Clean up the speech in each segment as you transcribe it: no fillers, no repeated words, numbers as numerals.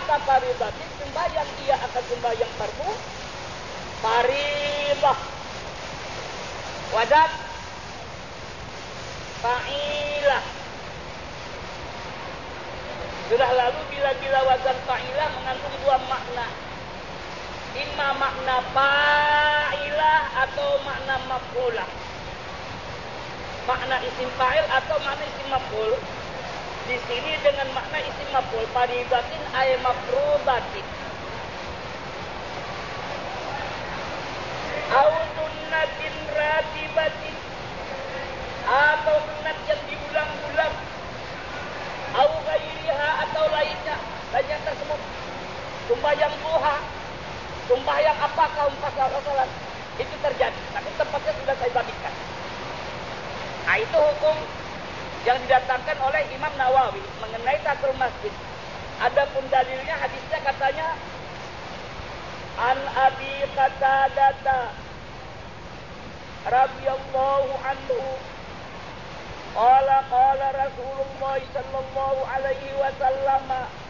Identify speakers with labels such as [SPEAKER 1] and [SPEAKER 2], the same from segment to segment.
[SPEAKER 1] salata faridatin, sembahyang dia akan sembahyang fardu faridah. Wazan fa'ilah. Sudah lalu bila wazan fa'ilah mengandung dua makna. Imma makna fa'ilah atau makna maf'ulah. Makna isim fa'il atau makna isim maf'ul. Di sini dengan makna isim maf'ul, faridatin ay mafrudatin. Au sunnatin ratibatin, atau sunat yang diulang-ulang. Au ghairiha, atau lainnya dan yang tersebut. Sembahyang duha, sembahyang apakah salat itu terjadi, tapi tempatnya sudah saya bagikan. Nah, itu hukum yang didatangkan oleh Imam Nawawi mengenai tahiyatul masjid. Adapun dalilnya hadisnya katanya An Abi Qatadah radhiyallahu anhu qala Rasulullah sallallahu alaihi wasallam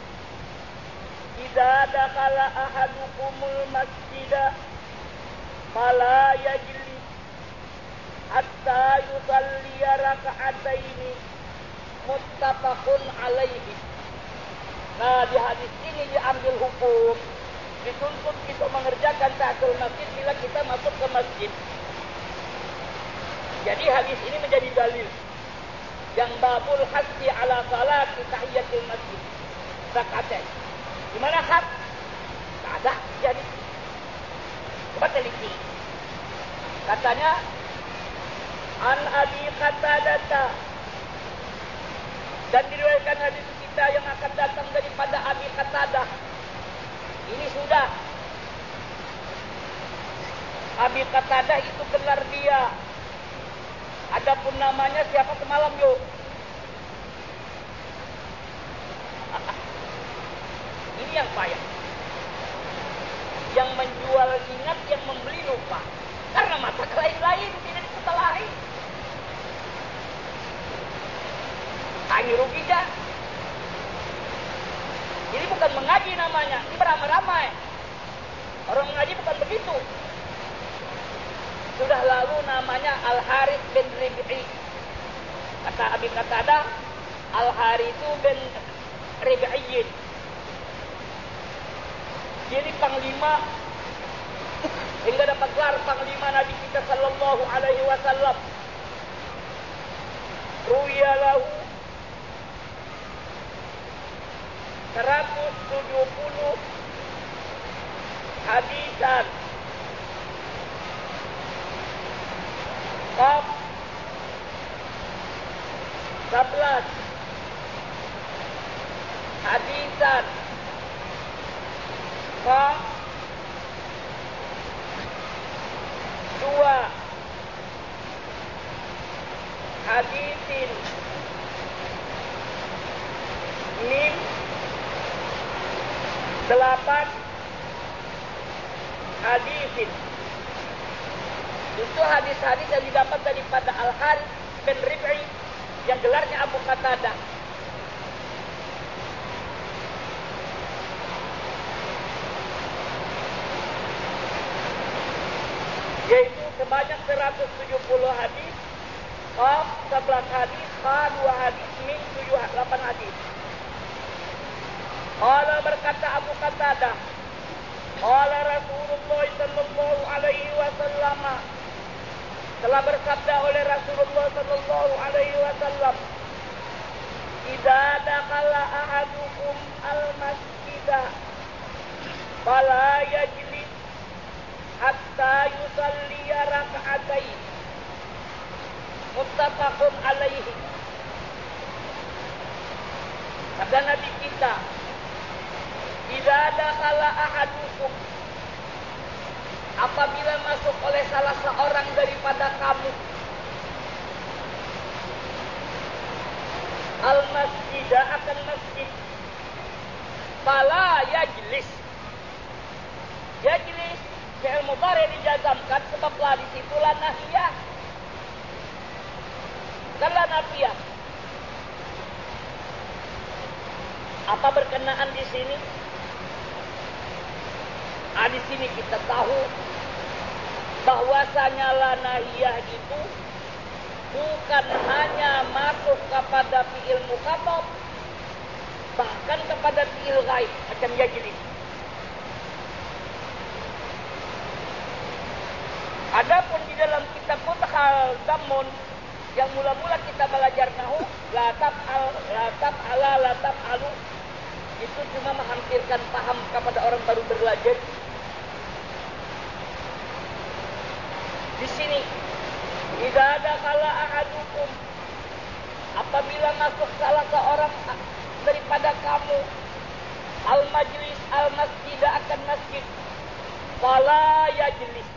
[SPEAKER 1] idza dakhala ahadukumul masjida fala yajlis hatta yusalli raka'ataini muttafaqun alaihi. Nah, di hadis ini diambil hukum dituntut kita mengerjakan tahiyatul masjid bila kita masuk ke masjid. Jadi hadis ini menjadi dalil yang babul hasbi ala salati tahiyatul masjid raka'atain. Di mana hak? Tak ada. Jadi coba teliti. Katanya An Abi Qatadah, dan diriwayatkan hadis kita yang akan datang daripada Abi Qatadah. Ini sudah Abi Qatadah itu gelar dia. Adapun namanya siapa semalam yuk? Ini yang payah. Yang menjual ingat, yang membeli lupa. Karena mata lain-lain tidak diketahui. Ini rugi dah. Ini bukan mengaji namanya, ini beramai-ramai. Orang mengaji bukan begitu. Sudah lalu namanya Al-Harith bin Rib'i. Kata Abi Qatadah, Al-Harithu bin Rib'iyyin. Jadi panglima, hingga dapat gelar panglima Nabi kita sallallahu alaihi wasallam. Ruwiya lahu 170 hadisan. Bab 11 hadisan. Bab 2 hadisin. Mim 8 hadisin. Itu hadis-hadis yang didapat daripada Al-Harith bin Rib'i yang gelarnya Abu Qatadah. Yaitu sebanyak 170 hadis, Qaf 11 hadis, Qa 2 hadis, Mim 8 hadis. Qala berkata Abu Qatadah, qala Rasulullah sallallahu alaihi wasallam, telah bersabda oleh Rasulullah sallallahu alaihi wasallam, idza dakhala ahadukum al-masjida fala yajlis hatta yusalli raka'atain. Muttafaqun alaihi. Kata Nabi kita, idza dakhala ahadukum, apabila masuk oleh salah seorang daripada kamu al-masjidah, akan masjid, fala yajlis. Yajlis fi'il mudhari dijazamkan sebab la di situ la nahiyah, bukan la nafiyah. Apa berkenaan di sini? Di sini kita tahu bahwasanya lanahiyah itu bukan hanya masuk kepada fi'il mukhatab, bahkan kepada fi'il ghaib macam yajlis. Adapun di dalam kitab Muthal Dammun yang mula-mula kita belajar nahu, la taf'ala, la taf'alu, itu cuma menghampirkan paham kepada orang baru belajar. Di sini, tidak ada kala ahadukum, apabila masuk salah seorang daripada kamu al-majlis al-masjid, akan masjid, fala yajlis,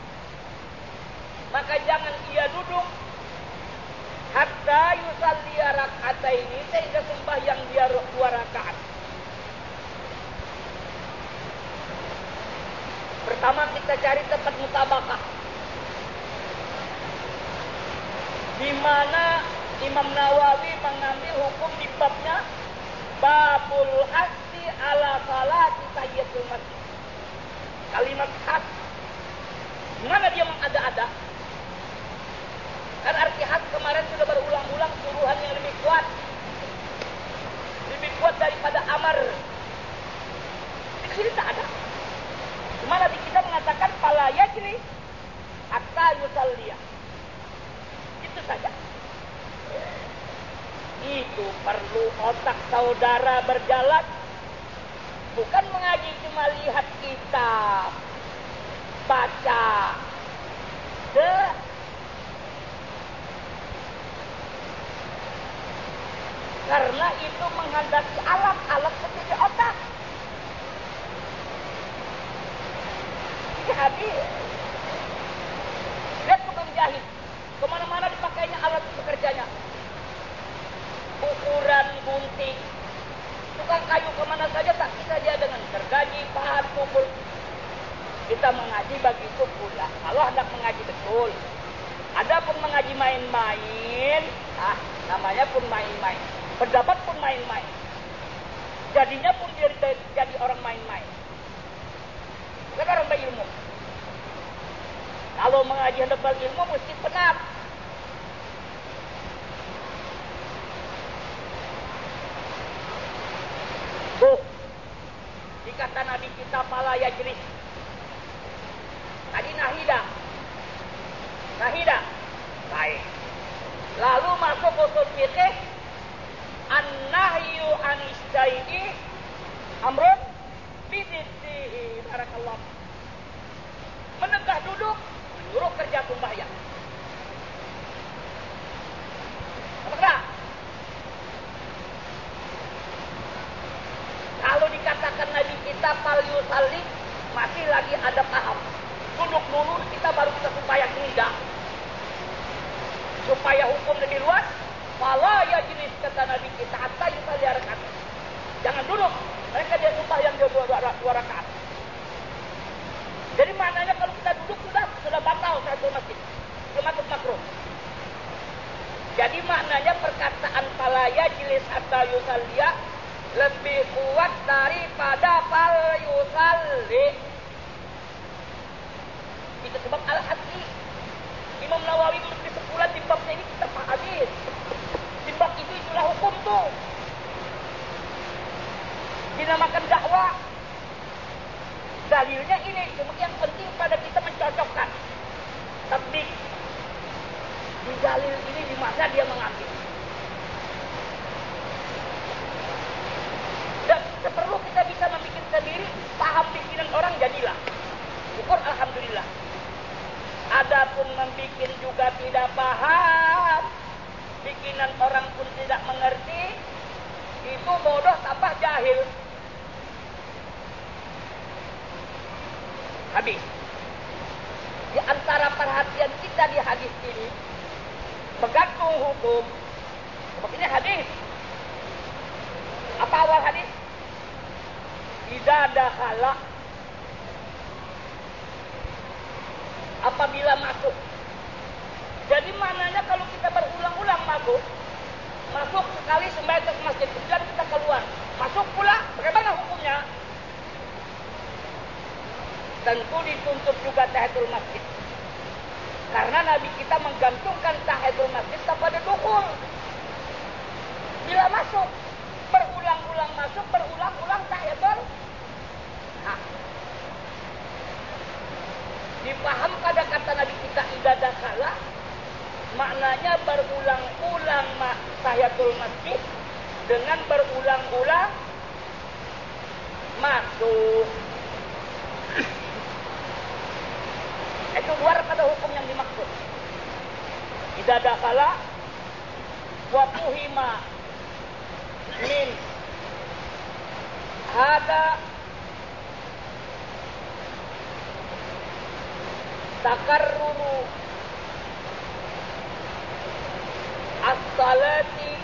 [SPEAKER 1] maka jangan ia duduk hatta yusalli rak'ataini, sehingga sembahyang dia 2 rakaat. Pertama kita cari tempat mutabakah, di mana Imam Nawawi mengambil hukum di babnya babul hasi ala salati tahiyatul masjid. Kalimat has, mana dia mengada-ada? Kan arti has kemarin sudah berulang-ulang suruhan yang lebih kuat daripada amar. Di sini tak ada. Mana di kita mengatakan fala yajli hatta yusalliya. Itu saja. Itu perlu otak saudara berjalan, bukan mengaji cuma lihat kitab, baca. Karena itu menghadapi alat-alat seperti otak. Ini hadis. Lihat tukang jahit, kemana-mana dipakainya alat bekerjanya. Ukuran, gunting, tukang kayu kemana saja tak bisa dia dengan gergaji, pahat, pukul. Kita mengaji begitu pula. Kalau hendak mengaji betul. Adapun mengaji main-main, namanya pun main-main. Pendapat pun main-main. Jadinya pun jadi orang main-main. Bukan orang berilmu. Kalau mengaji hendak berilmu mesti benar. Dikata Nabi kita fala yajlis. Tadi nahidah. Baik. Lalu masuk usul fikih, an-nahyu anishtai'i amrun bididdihi. Barakallah. Menegak duduk menyuruh kerja sembahyang. Apa? Kalau dikatakan Nabi kita fal yusalli, masih lagi ada paham. Duduk dulu kita baru bisa sembahyang, tidak. Supaya hukum lebih luas, fala yajlis, kata Nabi kita hatta yusalli rakaat. Jangan duduk, mereka dia sembahyang 2 rakaat. Jadi maknanya kalau kita duduk sudah batal satu masjid, sudah masuk makruh. Jadi maknanya perkataan fala yajlis hatta yusalliya lebih kuat daripada fal yusalli. Itu sebab al-hadi Imam Nawawi memberi kesimpulan di babnya ini kita pahami. Di bab itu itulah hukum tuh. Dinamakan dakwah. Dalilnya ini, cuma yang penting pada kita mencocokkan. Tapi di dalil ini di mana dia mengambil. Dan perlu kita bisa membuat sendiri, paham bikinan orang jadilah. Syukur alhamdulillah. Adapun membikin juga tidak paham, bikinan orang pun tidak mengerti, itu bodoh tambah jahil. Habis. Di antara perhatian kita di hadis ini, bergantung hukum. Seperti ini hadis. Apa awal hadis? Tidak ada halak. Apabila masuk. Jadi maknanya kalau kita berulang-ulang masuk sekali sembahyang ke masjid, kemudian kita keluar, masuk pula, bagaimana hukumnya? tentu dituntut juga tahiyatul masjid. Karena Nabi kita menggantungkan tahiyatul masjid kepada dukul. Bila masuk, berulang-ulang masuk, berulang-ulang tahiyatul. Nah, dipaham pada kata Nabi kita idza dakhala, maknanya berulang-ulang tahiyatul masjid dengan berulang-ulang masuk. Itu luar pada hukum yang dimaksud. Idza dakhala wa fuhima min hada takarruru as-salati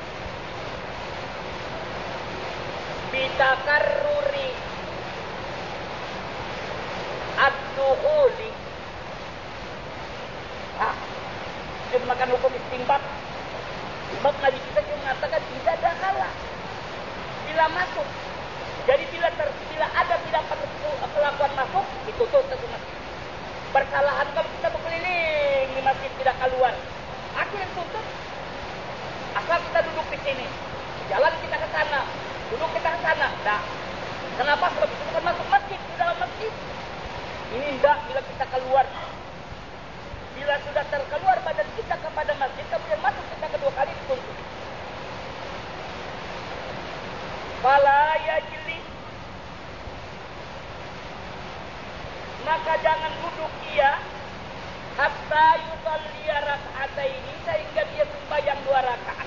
[SPEAKER 1] bitakarruri ad-dukhuli. Nah, itu makan hukum istinbat. Sebab Nabi kita cuma mengatakan tidak ada kala bila masuk. Jadi bila ada tidak kelakuan masuk, ditutup satu masjid. Persalahan kalau kita berkeliling di masjid tidak keluar, aku yang tutup. Asal kita duduk di sini, jalan kita ke sana, duduk kita ke sana. Nah, kenapa? Sebab itu bukan masuk masjid, di dalam masjid. Ini tidak bila kita keluar. Bila sudah terkeluar badan kita kepada masjid, kemudian masuk kita kedua kali dituntut. Fala yajlis, maka jangan duduk ia hatta yusalli raka'ataini, sehingga dia sembahyang 2 rakaat.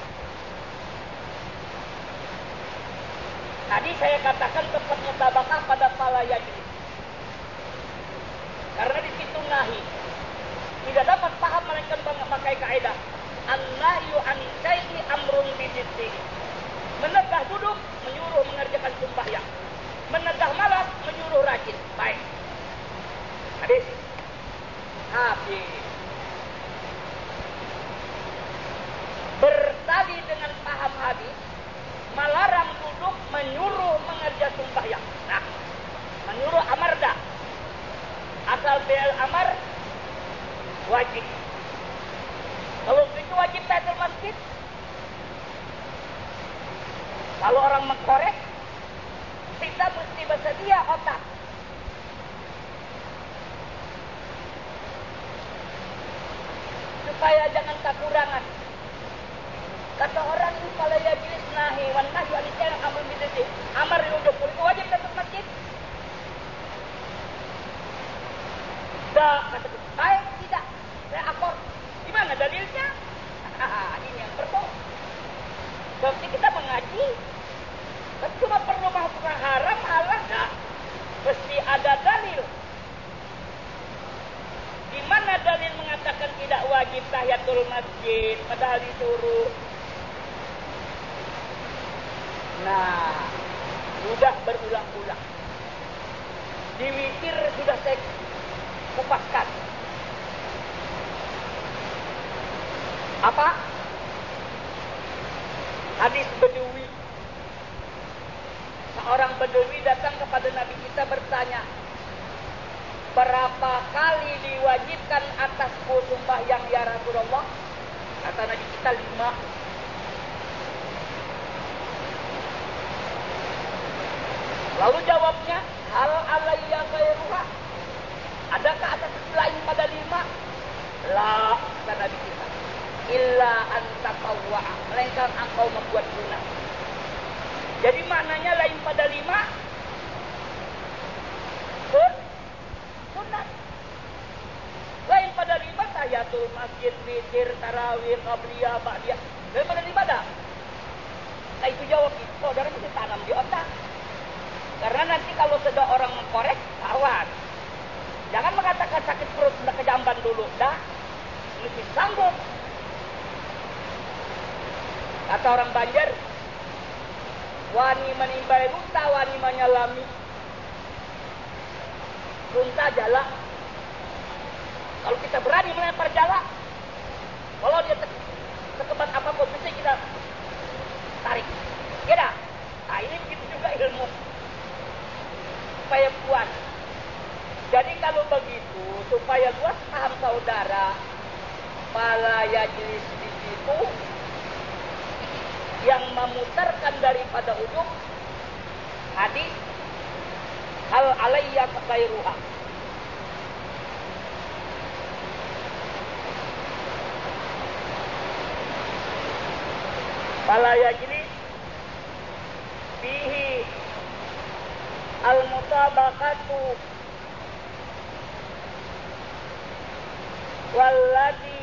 [SPEAKER 1] Tadi saya katakan tepatnya tabakah pada fala yajlis. Karena di situ nahi. Tidak dapat paham melainkan pakai kaidah an-nahyu an syai'i amrun bididdi. Menegah duduk menyuruh mengerjakan sembahyang. Menegah malas menyuruh rajin. Baik. Hadis. Habis. Bertali dengan paham hadis, melarang duduk menyuruh mengerjakan sembahyang. Nah, menyuruh amar dah. Asal fi'il amar wajib. Kalau itu wajib tahiyatul masjid. Kalau orang mengkorek, kita mesti bersedia otak. Supaya jangan kekurangan. Kata orang itu kalau yajlis nahi wan nahyu an syai'in amrun bididdi. Amar duduk itu wajib tahiyatul masjid. Tidak, kata baik tidak. Saya akor. Gimana dalilnya? Ini yang perlu. Berarti kita mengaji. Tapi cuma perlu melakukan haram, halal. Nah, mesti ada dalil. Di mana dalil mengatakan tidak wajib tahiyatul masjid, padahal disuruh. Nah, sudah berulang-ulang. Di witir sudah saya kupaskan. Apa? Hadis Bedawi. Seorang Bedawi datang kepada Nabi kita bertanya, berapa kali diwajibkan atasku sembahyang ya Rasulullah? Kata Nabi kita 5. Lalu jawabnya, hal alayya ghairuha? Adakah atas lain pada 5? La, kata Nabi kita. Illa antatawwa, melainkan engkau membuat sunat. Jadi maknanya lain pada 5 sunat. Lain pada 5 tahiyatul masjid, witir, tarawih, qabliyah, ba'diyah. Lain pada 5 dah. Nah itu jawab itu. Saudara mesti tanam di otak. Karena nanti kalau sudah orang mengkorek, awas. Jangan mengatakan sakit perut, sudah kejamban dulu. Dah, mesti sanggup. Kata orang Banjar, wani menimbai runta, wani menyalami. Runta jala. Kalau kita berani melempar jala, kalau dia sekebat apapun, mesti kita tarik. Ya dah. Nah ini begitu juga ilmu. Supaya puas. Jadi kalau begitu, supaya luas paham saudara, fala yajlis di situ yang memutarkan daripada ujung hadis hal alayya ghairuha. Fala yajlis fihi al-mutabaqatu walladhi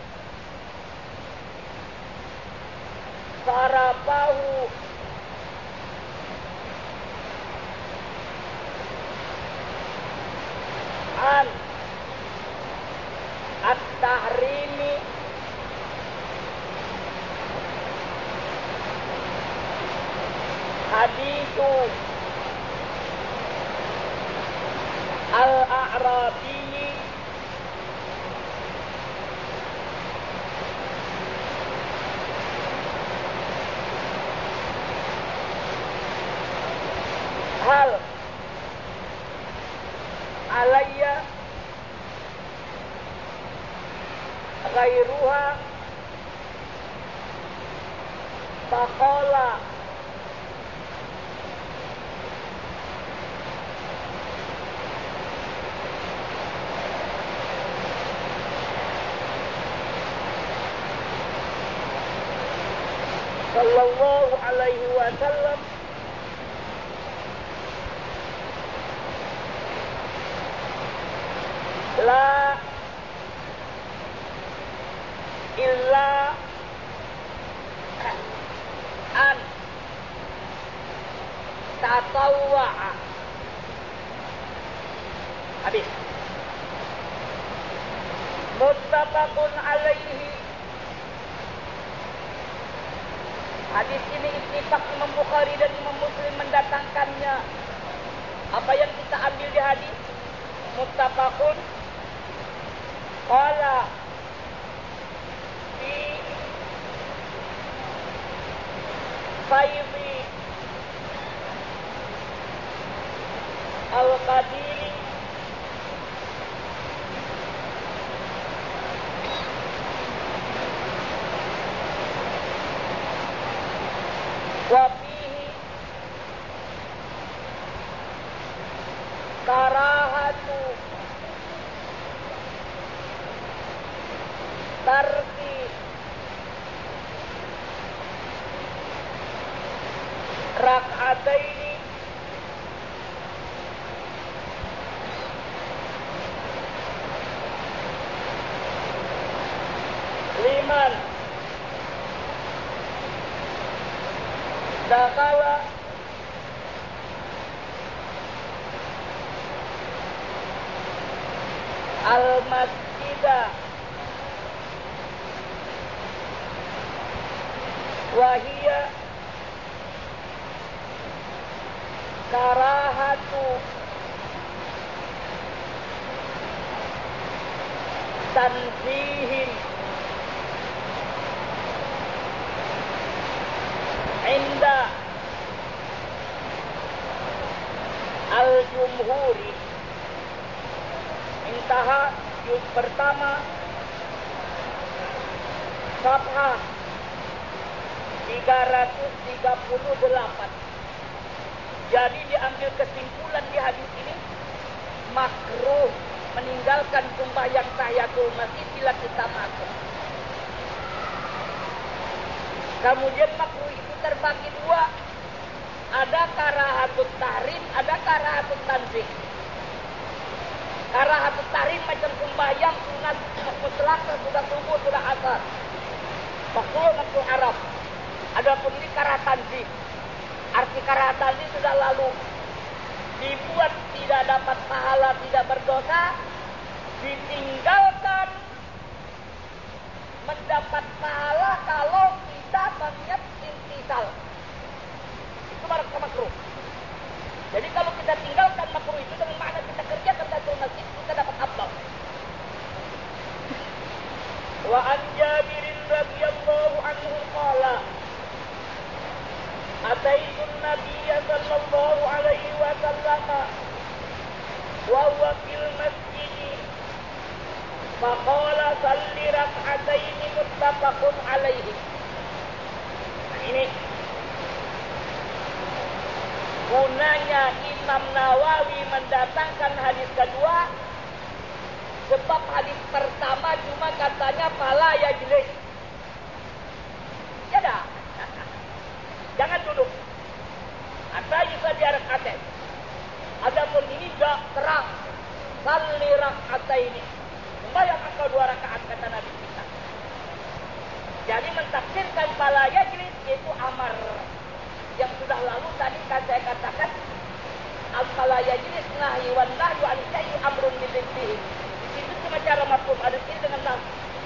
[SPEAKER 1] sarafahu an at-tahrimi hadithu al-a'rabi hal alayya ghairuha faqala sallallahu alaihi wasallam la illa an tatawwa'a. Habis. Muttafaqun alaihi. Hadis ini ittifaq Imam Bukhari dan Imam Muslim mendatangkannya. Apa yang kita ambil di hadis? Muttafaqun qala fi faydhi al-qadiri wa fihi karahatu tarki rak'ataini liman dakala al-masjidah wahia karahatu tanzihin inda al-jumhuri. Intaha juz pertama safhah 338. Jadi diambil kesimpulan di hadis ini, makruh meninggalkan sembahyang tahiyatul masjid bila kita masuk. Kemudian makruh itu terbagi dua. Ada karahatut tahrim, ada karahatut tanzih. Karahatut tahrim macam sembahyang sunat mutlak, sudah subuh, sudah asar. Makruh haram. Adapun ini karahat tanzih. Arti karahat tanzih sudah lalu. Dibuat tidak dapat pahala, tidak berdosa, ditinggalkan mendapat pahala kalau kita mengingat intisal. Itu makruh. Jadi kalau kita tinggalkan makruh itu dengan makna kita kerjakan tahiyatul masjid, kita dapat afdal. Wa an Jabir radhiyallahu anhu qala Ataitun Nabiya sallallahu alaihi wa sallam wa huwa fil alaihi. Nah ini gunanya Imam Nawawi mendatangkan hadis kedua, sebab hadis pertama cuma katanya fala yajlis. Ya dah. Jangan duduk. Hatta yusalli rak'atain. Adapun ini tidak terang. Salli rak'ataini. Sembahyang engkau 2 rakaat kata Nabi kita. Jadi mentafsirkan fala yajlis itu amar. Yang sudah lalu tadi kan saya katakan al-fala yajlis nahyi wan nahyu an syai'i amrun bididdihi. Itu cuma cara mafhum hadis ini dengan nas.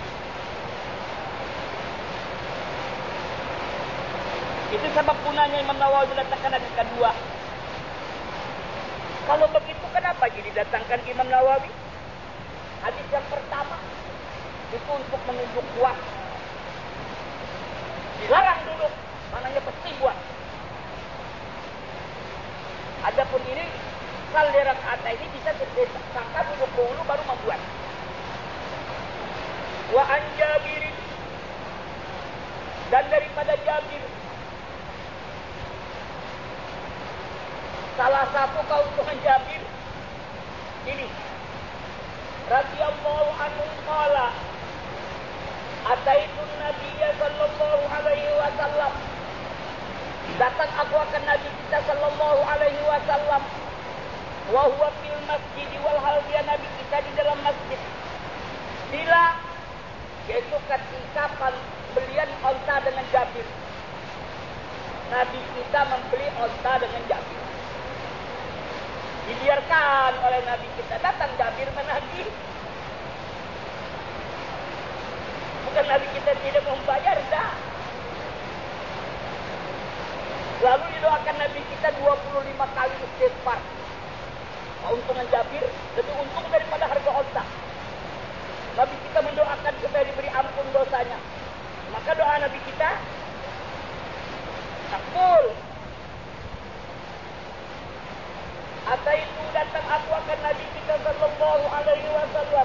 [SPEAKER 1] Itu sebab gunanya Imam Nawawi mendatangkan hadis kedua. Kalau begitu kenapa jadi didatangkan Imam Nawawi? Hadis yang pertama itu untuk menunjuk kuat. Dilarang duduk, mananya pasti buat. Adapun ini salli rak'atain ini bisa disangka duduk dulu baru membuat. Wa an Jabir, dan daripada Jabir, salah satu keuntungan Jabir ini, radhiyallahu anhu qala ataitun nabiyya sallallahu alaihi wasallam, datang aku akan Nabi kita sallallahu alaihi wasallam, wa huwa fil masjid wal hal dia Nabi kita di dalam masjid. Bila yaitu ketika pembelian onta dengan Jabir, Nabi kita membeli onta dengan Jabir. Dibiarkan oleh Nabi kita, datang Jabir menagih. Bukan Nabi kita tidak membayar, dah. Lalu didoakan Nabi kita 25 kali istighfar. Keuntungan Jabir lebih untung daripada harga onta. Nabi kita mendoakan supaya diberi ampun dosanya. Maka doa Nabi kita takbul. Atau itu datang aku akan Nabi kita sallallahu alaihi wasallam.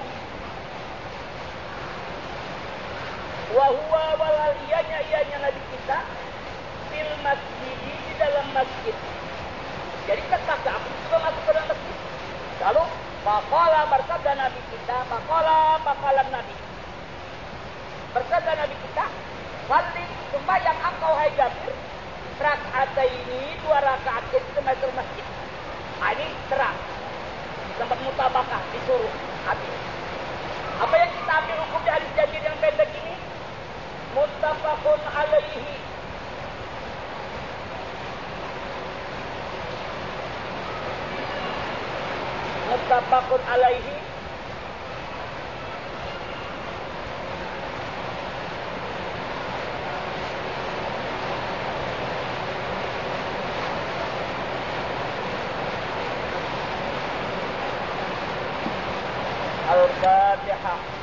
[SPEAKER 1] Wa huwa waliyanya ianya Nabi kita fil masjid, di dalam masjid. Jadi terpaksa aku juga masuk ke dalam masjid. Lalu faqala bersabda Nabi kita, faqala Nabi. Bersabda Nabi kita, salli sembahyang engkau hai Jabir, rak'ataini 2 rakaat itu masuk masjid. Ini terang. Tempat mutabakah disuruh habis. Apa yang kita ambil hukum dari hadis Jabir yang pendek ini? Muttafaqun alaihi. Muttafaqun alaihi. Al-Fatihah.